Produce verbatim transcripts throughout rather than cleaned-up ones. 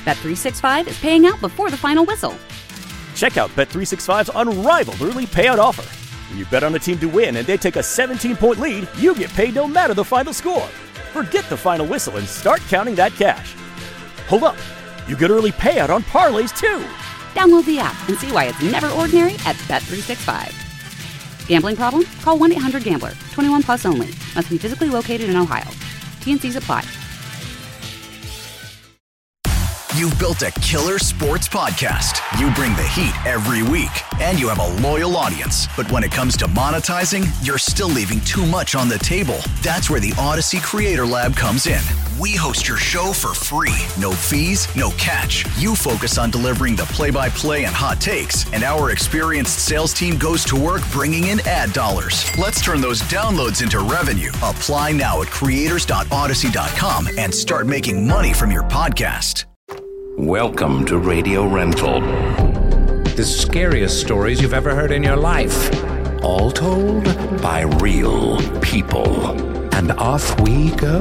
Bet three sixty-five is paying out before the final whistle. Check out Bet three sixty-five's unrivaled early payout offer. When you bet on a team to win and they take a seventeen-point lead, you get paid no matter the final score. Forget the final whistle and start counting that cash. Hold up. You get early payout on parlays, too. Download the app and see why it's never ordinary at Bet three sixty-five. Gambling problem? Call one eight hundred gambler. twenty-one plus only. Must be physically located in Ohio. T N Cs apply. You've built a killer sports podcast. You bring the heat every week, and you have a loyal audience. But when it comes to monetizing, you're still leaving too much on the table. That's where the Odyssey Creator Lab comes in. We host your show for free. No fees, no catch. You focus on delivering the play-by-play and hot takes, and our experienced sales team goes to work bringing in ad dollars. Let's turn those downloads into revenue. Apply now at creators dot odyssey dot com and start making money from your podcast. Welcome to Radio Rental. The scariest stories you've ever heard in your life. All told by real people. And off we go.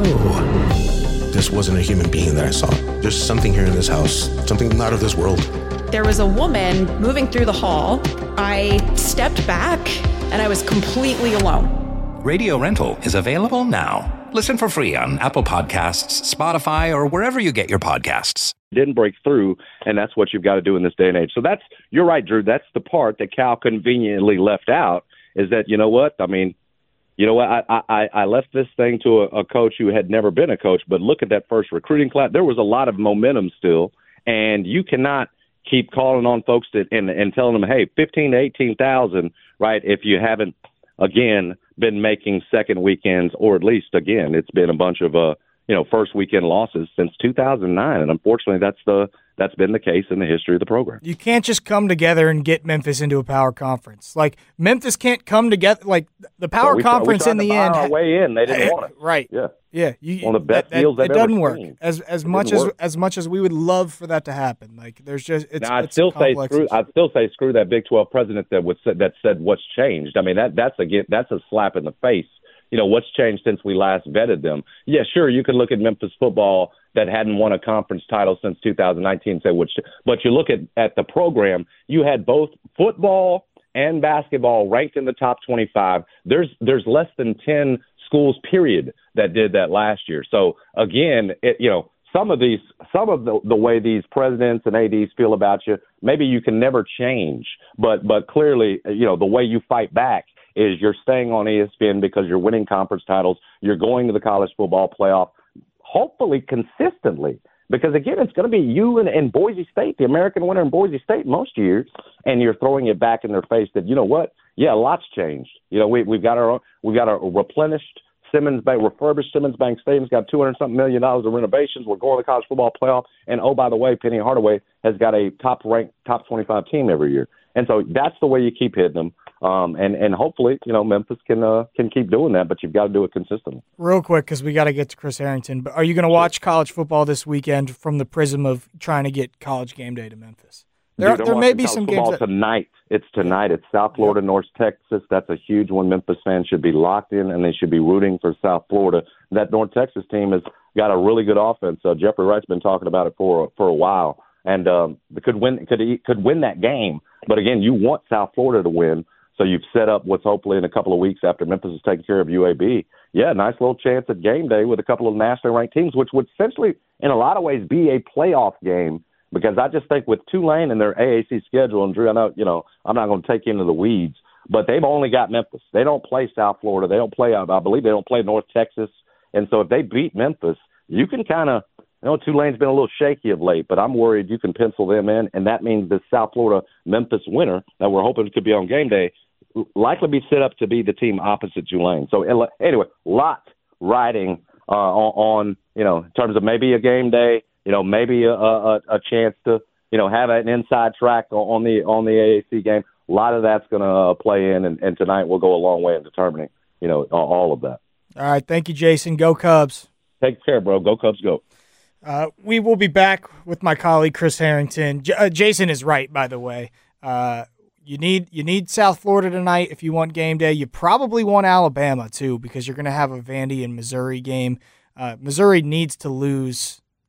This wasn't a human being that I saw. There's something here in this house, something not of this world. There was a woman moving through the hall. I stepped back and I was completely alone. Radio Rental is available now. Listen for free on Apple Podcasts, Spotify, or wherever you get your podcasts. Didn't break through, and that's what you've got to do in this day and age. So that's, you're right, Drew. That's the part that Cal conveniently left out, is that, you know what? I mean, you know what? I, I, I left this thing to a, a coach who had never been a coach, but look at that first recruiting class. There was a lot of momentum still, and you cannot keep calling on folks to, and, and telling them, hey, fifteen to eighteen thousand, right, if you haven't, again, been making second weekends, or at least, again, it's been a bunch of, uh, you know, first weekend losses since two thousand nine. And unfortunately, that's the that's been the case in the history of the program. You can't just come together and get Memphis into a power conference. Like, Memphis can't come together. Like, the power well, we conference tried, we in the to buy end. Our way in, they didn't want it. Right. Yeah. Yeah. You, One of the best that, deals that, I've It doesn't ever work. seen. As as It much didn't as work. as much as we would love for that to happen. Like, there's just it's. Now, I'd it's still say complex screw. issue. I'd still say screw that Big twelve president that was that said what's changed. I mean that that's a that's a slap in the face. You know, what's changed since we last vetted them? Yeah, sure, you could look at Memphis football that hadn't won a conference title since two thousand nineteen and say, which, but you look at, at the program, you had both football and basketball ranked in the top twenty-five. There's there's less than ten schools, period, that did that last year. So, again, it, you know, some of these, some of the, the way these presidents and A Ds feel about you, maybe you can never change. But but clearly, you know, the way you fight back is you're staying on E S P N because you're winning conference titles. You're going to the college football playoff, hopefully consistently, because, again, it's going to be you and, and Boise State, the American winner in Boise State most years, and you're throwing it back in their face that, you know what, yeah, a lot's changed. You know, we, we've got our own, we've got a replenished Simmons Bank, refurbished Simmons Bank Stadium's got two hundred something million dollars of renovations. We're going to the college football playoff, and oh, by the way, Penny Hardaway has got a top-ranked, top twenty-five team every year. And so that's the way you keep hitting them. Um, and, and hopefully, you know, Memphis can uh, can keep doing that, but you've got to do it consistently. Real quick, because we got to get to Chris Harrington. But are you going to watch college football this weekend from the prism of trying to get College Game Day to Memphis? There, Dude, there I'm may watching be college some football games that, tonight. It's tonight. It's South Florida, yep. North Texas. That's a huge one. Memphis fans should be locked in, and they should be rooting for South Florida. That North Texas team has got a really good offense. Uh, Jeffrey Wright's been talking about it for for a while, and um, could win could could win that game. But again, you want South Florida to win, so you've set up what's hopefully in a couple of weeks after Memphis is taking care of U A B. Yeah, nice little chance at game day with a couple of nationally ranked teams, which would essentially, in a lot of ways, be a playoff game. Because I just think with Tulane and their A A C schedule, and Drew, I know, you know, I'm not going to take you into the weeds, but they've only got Memphis. They don't play South Florida. They don't play, I believe they don't play North Texas. And so if they beat Memphis, you can kind of, I know Tulane's been a little shaky of late, but I'm worried you can pencil them in, and that means the South Florida-Memphis winner that we're hoping could be on game day likely be set up to be the team opposite Tulane. So anyway, lot riding uh, on, on, you know, in terms of maybe a game day, you know, maybe a, a, a chance to, you know, have an inside track on the on the A A C game. A lot of that's going to uh, play in, and, and tonight will go a long way in determining, you know, all of that. All right, thank you, Jason. Go Cubs. Take care, bro. Go Cubs, go. Uh, we will be back with my colleague Chris Harrington. J- uh, Jason is right, by the way. Uh, you need you need South Florida tonight if you want game day. You probably want Alabama too, because you're going to have a Vandy and Missouri game. Uh, Missouri needs to lose.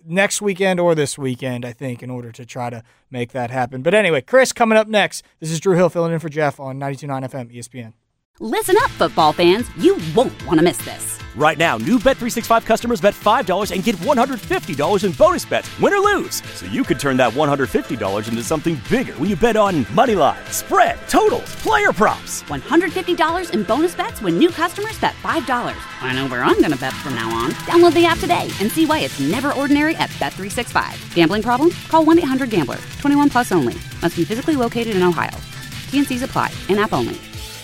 next weekend or this weekend, I think, in order to try to make that happen. But anyway, Chris, coming up next. This is Drew Hill filling in for Jeff on ninety-two point nine F M E S P N. Listen up, football fans. You won't want to miss this. Right now, new Bet three sixty-five customers bet five dollars and get one hundred fifty dollars in bonus bets, win or lose. So you could turn that one hundred fifty dollars into something bigger when you bet on money line, spread, totals, player props. one hundred fifty dollars in bonus bets when new customers bet five dollars. I know where I'm going to bet from now on. Download the app today and see why it's never ordinary at Bet three sixty-five. Gambling problem? Call one eight hundred gambler. twenty-one plus only. Must be physically located in Ohio. T N Cs apply. In-app only.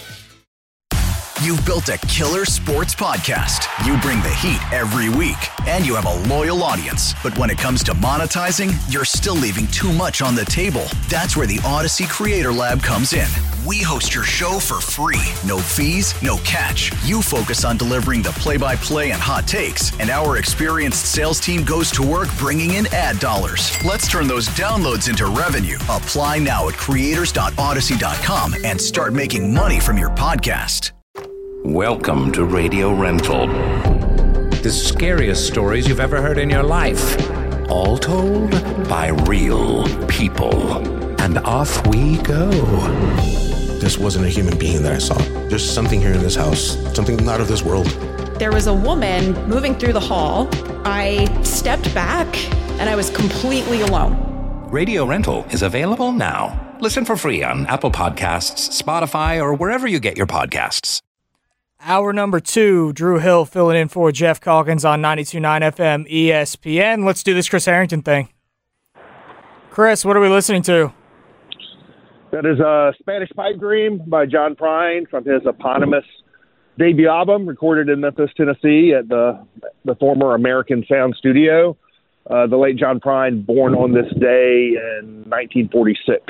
You've built a killer sports podcast. You bring the heat every week, and you have a loyal audience. But when it comes to monetizing, you're still leaving too much on the table. That's where the Odyssey Creator Lab comes in. We host your show for free. No fees, no catch. You focus on delivering the play-by-play and hot takes, and our experienced sales team goes to work bringing in ad dollars. Let's turn those downloads into revenue. Apply now at creators dot odyssey dot com and start making money from your podcast. Welcome to Radio Rental. The scariest stories you've ever heard in your life. All told by real people. And off we go. This wasn't a human being that I saw. There's something here in this house, something not of this world. There was a woman moving through the hall. I stepped back and I was completely alone. Radio Rental is available now. Listen for free on Apple Podcasts, Spotify, or wherever you get your podcasts. Hour number two, Drew Hill filling in for Jeff Calkins on ninety-two point nine F M E S P N. Let's do this Chris Harrington thing. Chris, what are we listening to? That is a Spanish Pipe Dream by John Prine from his eponymous debut album, recorded in Memphis, Tennessee at the the former American Sound Studio. Uh, the late John Prine, born on this day in nineteen forty-six.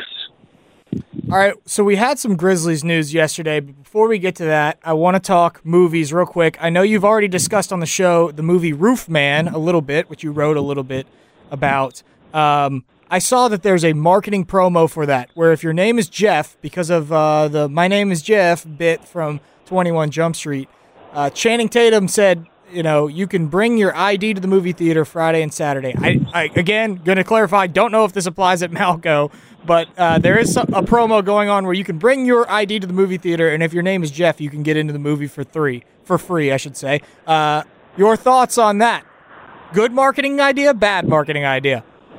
All right, so we had some Grizzlies news yesterday, but before we get to that, I want to talk movies real quick. I know you've already discussed on the show the movie Roof Man a little bit, which you wrote a little bit about. Um, I saw that there's a marketing promo for that, where if your name is Jeff, because of uh, the My Name is Jeff bit from twenty-one Jump Street, uh, Channing Tatum said, you know, you can bring your I D to the movie theater Friday and Saturday. I, I again, going to clarify, don't know if this applies at Malco, but uh, there is a promo going on where you can bring your I D to the movie theater, and if your name is Jeff, you can get into the movie for three, for free, I should say. Uh, your thoughts on that? Good marketing idea, bad marketing idea?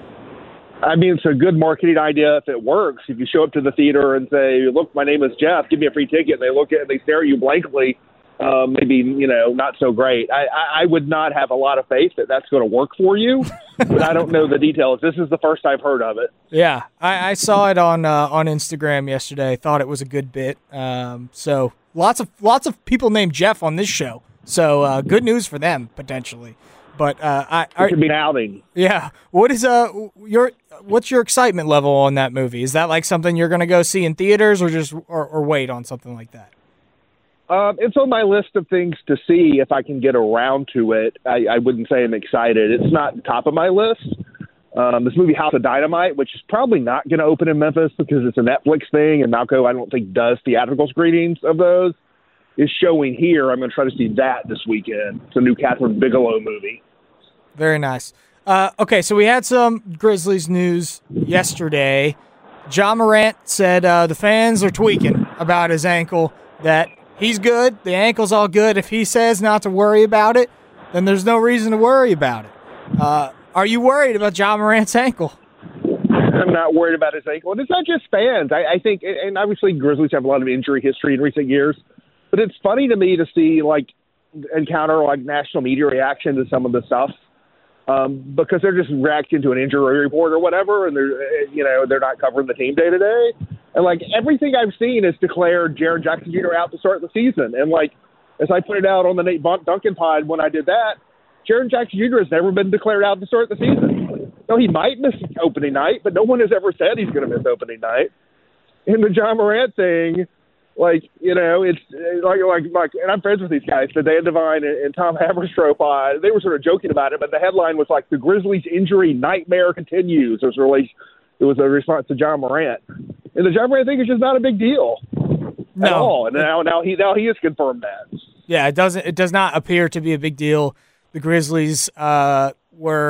I mean, it's a good marketing idea if it works. If you show up to the theater and say, look, my name is Jeff, give me a free ticket, and they look at it and they stare at you blankly, Um, maybe, you know, not so great. I, I, I would not have a lot of faith that that's going to work for you, but I don't know the details. This is the first I've heard of it. Yeah, I, I saw it on uh, on Instagram yesterday. Thought it was a good bit. Um, so lots of lots of people named Jeff on this show. So uh, good news for them potentially. But uh, I, I it could be an outing. Yeah. What is uh your what's your excitement level on that movie? Is that like something you're going to go see in theaters, or just or, or wait on something like that? Um, it's on my list of things to see if I can get around to it. I, I wouldn't say I'm excited. It's not top of my list. Um, this movie House of Dynamite, which is probably not going to open in Memphis because it's a Netflix thing, and Malco I don't think does theatrical screenings of those, is showing here. I'm going to try to see that this weekend. It's a new Catherine Bigelow movie. Very nice. Uh, okay, so we had some Grizzlies news yesterday. Ja Morant said uh, the fans are tweaking about his ankle, that he's good, the ankle's all good. If he says not to worry about it, then there's no reason to worry about it. Uh, are you worried about Ja Morant's ankle? I'm not worried about his ankle. And it's not just fans. I, I think, and obviously Grizzlies have a lot of injury history in recent years, but it's funny to me to see, like, encounter, like, national media reaction to some of the stuff. Um, because they're just reacting to an injury report or whatever, and they're, you know, they're not covering the team day to day. And like everything I've seen is declared Jaren Jackson Junior out to start the season. And like, as I put it out on the Nate Duncan pod when I did that, Jaren Jackson Junior has never been declared out to start the season. No, he might miss opening night, but no one has ever said he's going to miss opening night. And the Ja Morant thing, like, you know, it's like, like, like, and I'm friends with these guys, the Dan Devine and, and Tom Haberstroh pod. They were sort of joking about it, but the headline was like, the Grizzlies injury nightmare continues. It was really, it was a response to Ja Morant. And the Ja Morant thing is just not a big deal no. at all. And now, now he, now he has confirmed that. Yeah, it doesn't, it does not appear to be a big deal. The Grizzlies uh, were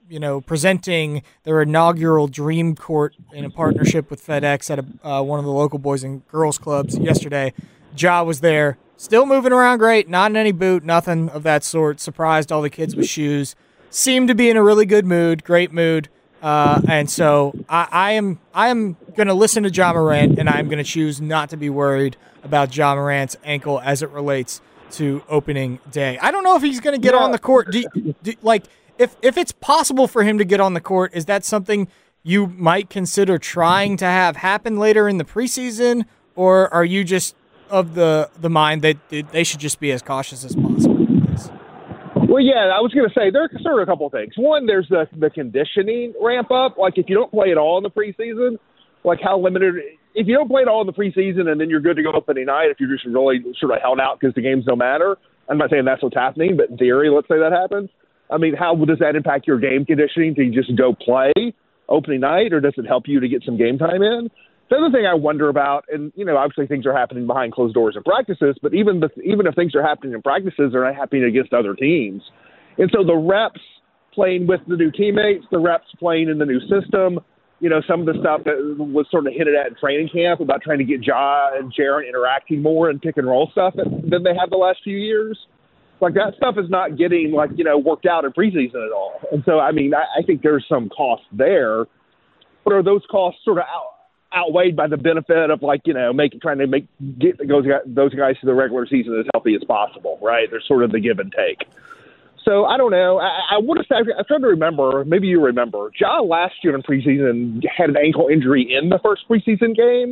you know, presenting their inaugural Dream Court in a partnership with FedEx at a, uh, one of the local boys and girls clubs yesterday. Ja was there, still moving around great, not in any boot, nothing of that sort. Surprised all the kids with shoes. Seemed to be in a really good mood, great mood. Uh, and so I, I am I am going to listen to Ja Morant, and I'm going to choose not to be worried about Ja Morant's ankle as it relates to opening day. I don't know if he's going to get yeah. on the court. Do, do, like, if if it's possible for him to get on the court, is that something you might consider trying to have happen later in the preseason, or are you just of the, the mind that they should just be as cautious as possible with this? Well, yeah, I was going to say there's sort of a couple of things. One, there's the the conditioning ramp up. Like, if you don't play at all in the preseason, like how limited – if you don't play at all in the preseason and then you're good to go opening night, if you're just really sort of held out because the games don't matter, I'm not saying that's what's happening, but in theory, let's say that happens. I mean, how does that impact your game conditioning? Do you just go play opening night, or does it help you to get some game time in? The other thing I wonder about, and, you know, obviously things are happening behind closed doors in practices, but even the, even if things are happening in practices, they're not happening against other teams. And so the reps playing with the new teammates, the reps playing in the new system, you know, some of the stuff that was sort of hinted at in training camp about trying to get Ja and Jaren interacting more and pick and roll stuff than they have the last few years. Like, that stuff is not getting, like, you know, worked out in preseason at all. And so, I mean, I, I think there's some cost there. But are those costs sort of out, outweighed by the benefit of, like, you know, making trying to make get those guys, those guys to the regular season as healthy as possible, right? There's sort of the give and take. So I don't know. I, I want to say I'm trying to remember. Maybe you remember. Ja last year in preseason had an ankle injury in the first preseason game,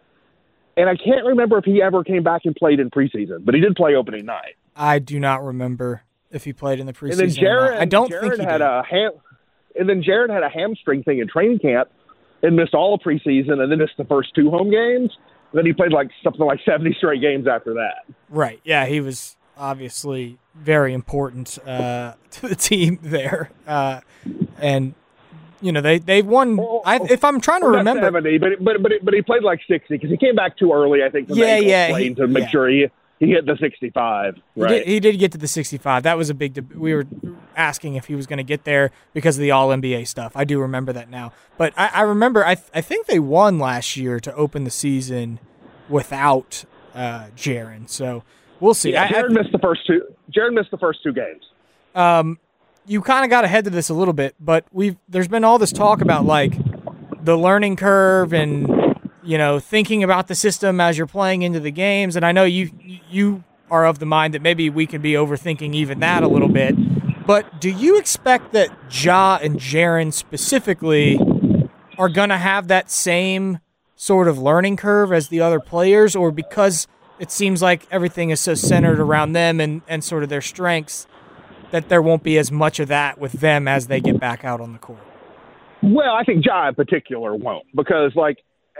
and I can't remember if he ever came back and played in preseason. But he did play opening night. I do not remember if he played in the preseason. And then Jaren, I don't Jaren think he had did. a ham. And then Jaren had a hamstring thing in training camp and missed all of preseason, and then missed the first two home games. And then he played like something like seventy straight games after that. Right. Yeah, he was obviously very important uh, to the team there. Uh, and, you know, they, they've won. Well, I, if I'm trying to well, remember. seventy, but, but, but, but he played like sixty because he came back too early, I think, from yeah, the yeah, plane he, to make yeah. sure he, he hit the sixty-five. Right. He did, he did get to the sixty-five. That was a big deb- – we were asking if he was going to get there because of the All N B A stuff. I do remember that now. But I, I remember I, th- I think they won last year to open the season without uh, Jaren. So – we'll see. Yeah, Jaren missed the first two. Jaren missed the first two games. Um, you kind of got ahead to this a little bit, but we've there's been all this talk about like the learning curve and you know thinking about the system as you're playing into the games. And I know you you are of the mind that maybe we could be overthinking even that a little bit. But do you expect that Ja and Jaren specifically are going to have that same sort of learning curve as the other players, or because it seems like everything is so centered around them and, and sort of their strengths that there won't be as much of that with them as they get back out on the court? Well, I think Ja in particular won't, because, like,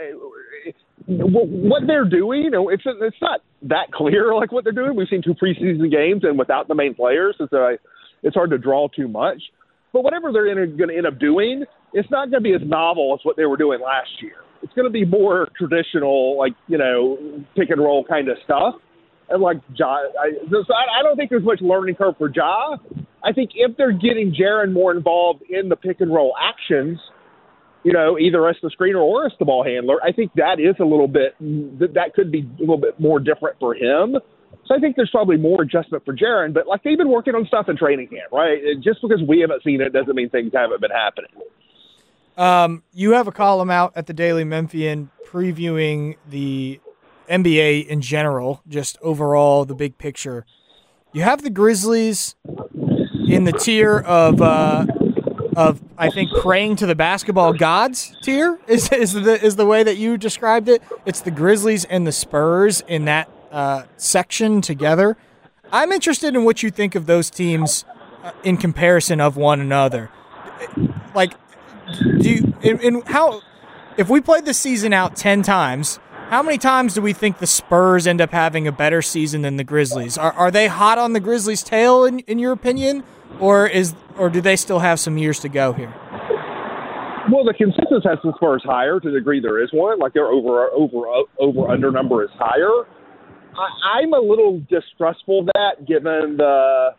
what they're doing, it's it's not that clear, like, what they're doing. We've seen two preseason games, and without the main players, so it's hard to draw too much. But whatever they're going to end up doing, it's not going to be as novel as what they were doing last year. It's going to be more traditional, like, you know, pick and roll kind of stuff. And like Ja, I, so I don't think there's much learning curve for Ja. I think if they're getting Jaren more involved in the pick and roll actions, you know, either as the screener or as the ball handler, I think that is a little bit, that could be a little bit more different for him. So I think there's probably more adjustment for Jaren, but like they've been working on stuff in training camp, right? Just because we haven't seen it doesn't mean things haven't been happening. Um, you have a column out at the Daily Memphian previewing the N B A in general, just overall, the big picture. You have the Grizzlies in the tier of, uh, of I think, praying to the basketball gods tier, is is the is the way that you described it. It's the Grizzlies and the Spurs in that uh, section together. I'm interested in what you think of those teams uh, in comparison of one another. Like, do you, in, in how if we played the season out ten times, how many times do we think the Spurs end up having a better season than the Grizzlies? Are are they hot on the Grizzlies' tail in, in your opinion, or is or do they still have some years to go here? Well, the consensus has the Spurs higher to the degree there is one. Like their over over over under number is higher. I, I'm a little distrustful of that, given the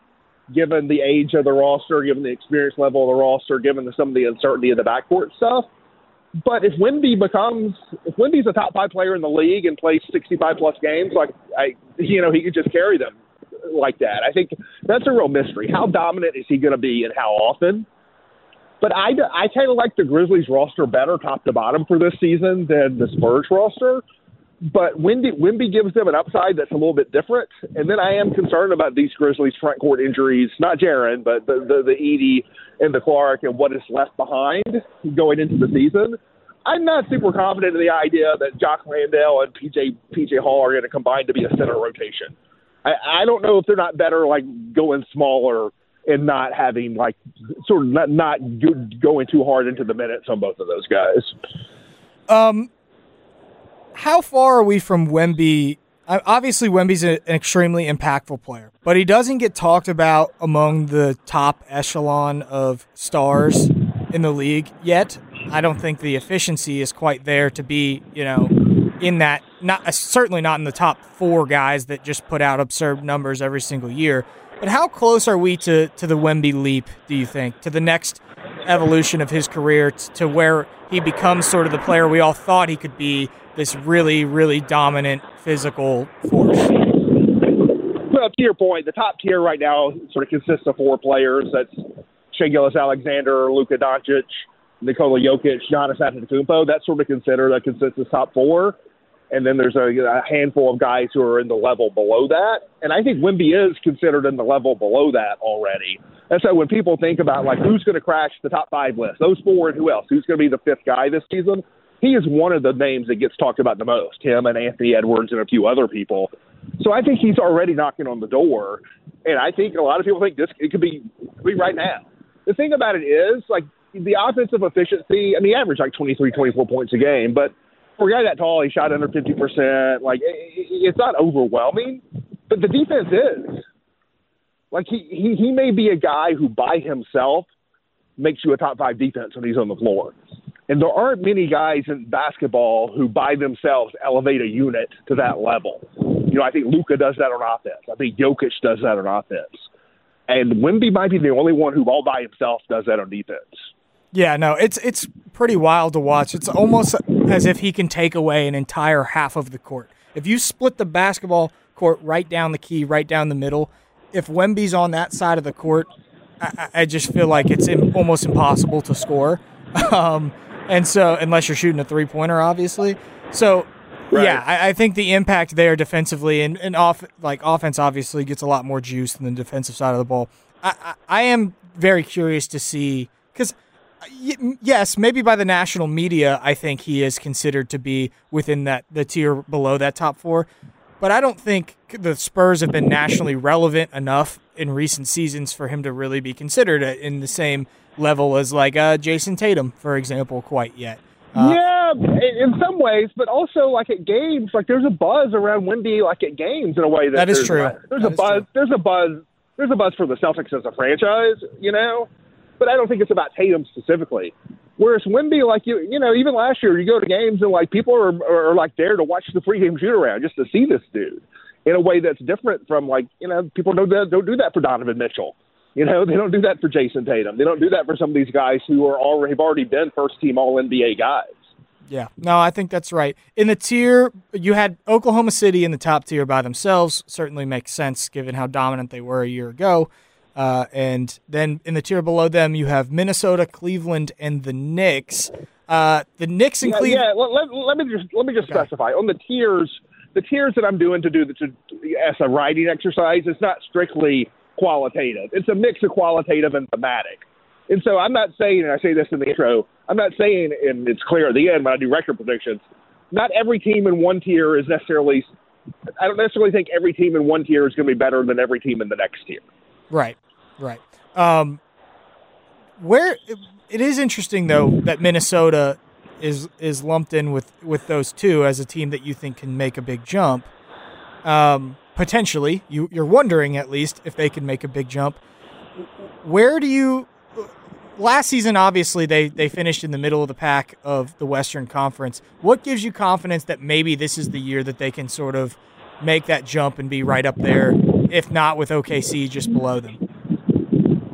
given the age of the roster, given the experience level of the roster, given the, some of the uncertainty of the backcourt stuff. But if Wemby becomes, if Wemby's a top five player in the league and plays sixty-five plus games, like I, you know, he could just carry them like that. I think that's a real mystery. How dominant is he going to be and how often? But I, I kind of like the Grizzlies roster better top to bottom for this season than the Spurs roster. But Wemby, Wemby gives them an upside that's a little bit different. And then I am concerned about these Grizzlies front court injuries, not Jaren, but the, the, the Edey and the Clark and what is left behind going into the season. I'm not super confident in the idea that Jock Landale and P J P J Hall are going to combine to be a center rotation. I, I don't know if they're not better like going smaller and not having like sort of not, not going too hard into the minutes on both of those guys. Um. How far are we from Wemby? Obviously, Wemby's an extremely impactful player, but he doesn't get talked about among the top echelon of stars in the league yet. I don't think the efficiency is quite there to be, you know, in that, not certainly not in the top four guys that just put out absurd numbers every single year. But how close are we to, to the Wemby leap, do you think, to the next evolution of his career, to where he becomes sort of the player we all thought he could be, this really, really dominant physical force? Well, to your point, the top tier right now sort of consists of four players. That's Shai Gilgeous-Alexander, Luka Doncic, Nikola Jokic, Giannis Antetokounmpo. That's sort of considered a consensus top four. And then there's a, a handful of guys who are in the level below that. And I think Wemby is considered in the level below that already. And so when people think about, like, who's going to crash the top five list, those four and who else, who's going to be the fifth guy this season, he is one of the names that gets talked about the most, him and Anthony Edwards and a few other people. So I think he's already knocking on the door. And I think a lot of people think this it could be, could be right now. The thing about it is, like, the offensive efficiency, I mean, he averaged like twenty-three, twenty-four points a game, but for a guy that tall, he shot under fifty percent. Like, it's not overwhelming, but the defense is. Like, he, he, he may be a guy who by himself makes you a top five defense when he's on the floor. And there aren't many guys in basketball who by themselves elevate a unit to that level. You know, I think Luka does that on offense. I think Jokic does that on offense. And Wemby might be the only one who all by himself does that on defense. Yeah, no, it's it's pretty wild to watch. It's almost as if he can take away an entire half of the court. If you split the basketball court right down the key, right down the middle, if Wemby's on that side of the court, I, I just feel like it's almost impossible to score. Um, and so, unless you're shooting a three-pointer, obviously. So, right. yeah, I, I think the impact there defensively and, and off, like offense obviously gets a lot more juice than the defensive side of the ball. I, I, I am very curious to see, because – yes, maybe by the national media, I think he is considered to be within that the tier below that top four. But I don't think the Spurs have been nationally relevant enough in recent seasons for him to really be considered in the same level as like uh, Jason Tatum, for example, quite yet. Uh, yeah, in some ways, but also like at games, like there's a buzz around Wemby, like at games in a way that, that is there's, true. Uh, there's that a buzz. True. There's a buzz. There's a buzz for the Celtics as a franchise, you know. But I don't think it's about Tatum specifically. Whereas Wemby, like, you you know, even last year, you go to games and, like, people are, are, are like, there to watch the pregame shoot-around just to see this dude in a way that's different from, like, you know, people don't, don't do that for Donovan Mitchell. You know, they don't do that for Jason Tatum. They don't do that for some of these guys who are already, have already been first-team All N B A guys. Yeah, no, I think that's right. In the tier, you had Oklahoma City in the top tier by themselves. Certainly makes sense given how dominant they were a year ago. Uh, and then in the tier below them, you have Minnesota, Cleveland, and the Knicks. Uh, the Knicks and yeah, Cleveland. Yeah, let, let, let me just let me just okay. specify on the tiers. The tiers that I'm doing to do the to, as a writing exercise, it's not strictly qualitative. It's a mix of qualitative and thematic. And so I'm not saying, and I say this in the intro, I'm not saying, and it's clear at the end when I do record predictions, not every team in one tier is necessarily. I don't necessarily think every team in one tier is going to be better than every team in the next tier. Right. Right. Um, where it, it is interesting though that Minnesota is is lumped in with, with those two as a team that you think can make a big jump. Um, potentially, you you're wondering at least if they can make a big jump. Where do you? Last season, obviously they they finished in the middle of the pack of the Western Conference. What gives you confidence that maybe this is the year that they can sort of make that jump and be right up there, if not with O K C, just below them?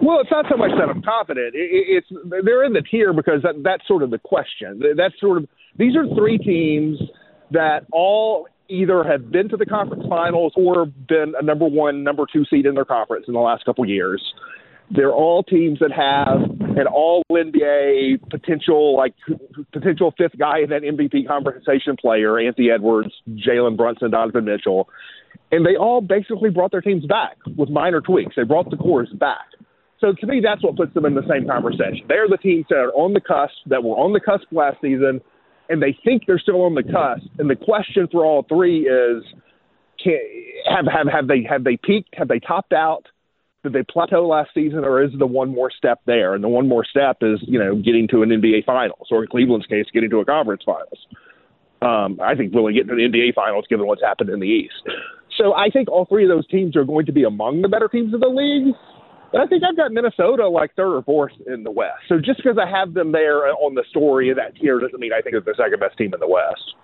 Well, it's not so much that I'm confident. It, it, it's they're in the tier because that, that's sort of the question. That's sort of these are three teams that all either have been to the conference finals or been a number one, number two seed in their conference in the last couple of years. They're all teams that have an all N B A potential, like potential fifth guy in that M V P conversation player, Anthony Edwards, Jalen Brunson, Donovan Mitchell. And they all basically brought their teams back with minor tweaks. They brought the cores back. So to me, that's what puts them in the same conversation. They're the teams that are on the cusp, that were on the cusp last season, and they think they're still on the cusp. And the question for all three is, can, have, have, have, they, have they peaked? Have they topped out? Did they plateau last season, or is the one more step there? And the one more step is, you know, getting to an N B A Finals, or in Cleveland's case, getting to a conference finals. Um, I think really getting to the N B A Finals, given what's happened in the East. So I think all three of those teams are going to be among the better teams of the league. But I think I've got Minnesota like third or fourth in the West. So just because I have them there on the story of that tier doesn't mean I think they're the second best team in the West.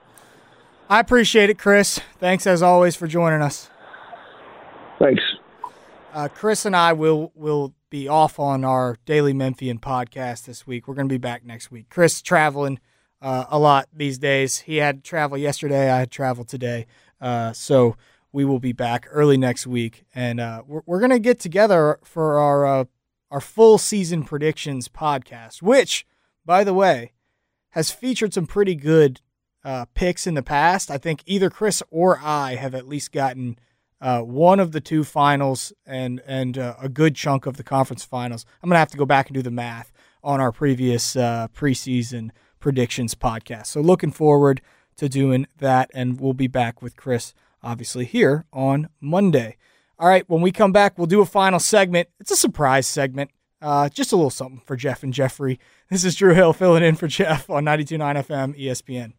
I appreciate it, Chris. Thanks, as always, for joining us. Thanks. Uh, Chris and I will will be off on our Daily Memphian podcast this week. We're going to be back next week. Chris traveling uh, a lot these days. He had travel yesterday. I had travel today. Uh, so we will be back early next week, and uh, we're, we're going to get together for our uh, our full season predictions podcast, which, by the way, has featured some pretty good uh, picks in the past. I think either Chris or I have at least gotten Uh, one of the two finals and and uh, a good chunk of the conference finals. I'm going to have to go back and do the math on our previous uh, preseason predictions podcast. So looking forward to doing that, and we'll be back with Chris, obviously, here on Monday. All right, when we come back, we'll do a final segment. It's a surprise segment, uh, just a little something for Jeff and Jeffrey. This is Drew Hill filling in for Jeff on ninety-two point nine F M E S P N.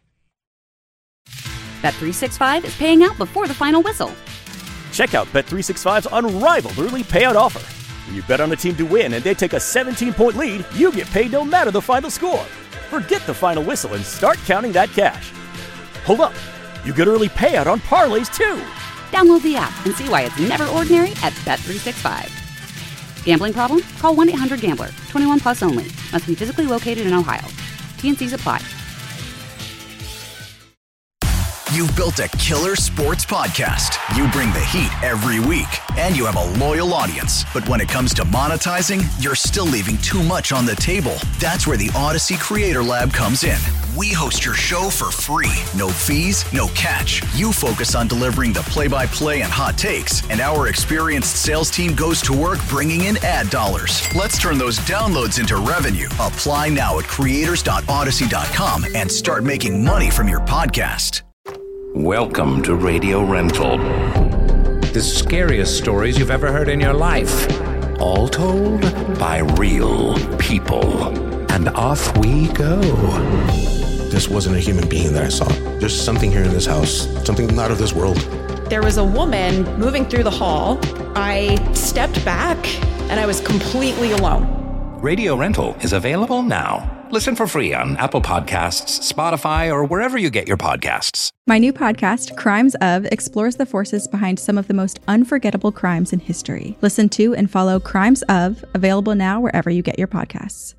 Bet three sixty-five is paying out before the final whistle. Check out Bet three sixty-five's unrivaled early payout offer. When you bet on a team to win and they take a seventeen-point lead, you get paid no matter the final score. Forget the final whistle and start counting that cash. Hold up. You get early payout on parlays, too. Download the app and see why it's never ordinary at Bet three sixty-five. Gambling problem? Call one eight hundred gambler. twenty-one plus only. Must be physically located in Ohio. T N Cs apply. You've built a killer sports podcast. You bring the heat every week, and you have a loyal audience. But when it comes to monetizing, you're still leaving too much on the table. That's where the Odyssey Creator Lab comes in. We host your show for free. No fees, no catch. You focus on delivering the play-by-play and hot takes, and our experienced sales team goes to work bringing in ad dollars. Let's turn those downloads into revenue. Apply now at creators dot odyssey dot com and start making money from your podcast. Welcome to Radio Rental. The scariest stories you've ever heard in your life. All told by real people. And off we go. This wasn't a human being that I saw. There's something here in this house, something not of this world. There was a woman moving through the hall. I stepped back, and I was completely alone. Radio Rental is available now. Listen for free on Apple Podcasts, Spotify, or wherever you get your podcasts. My new podcast, Crimes Of, explores the forces behind some of the most unforgettable crimes in history. Listen to and follow Crimes Of, available now wherever you get your podcasts.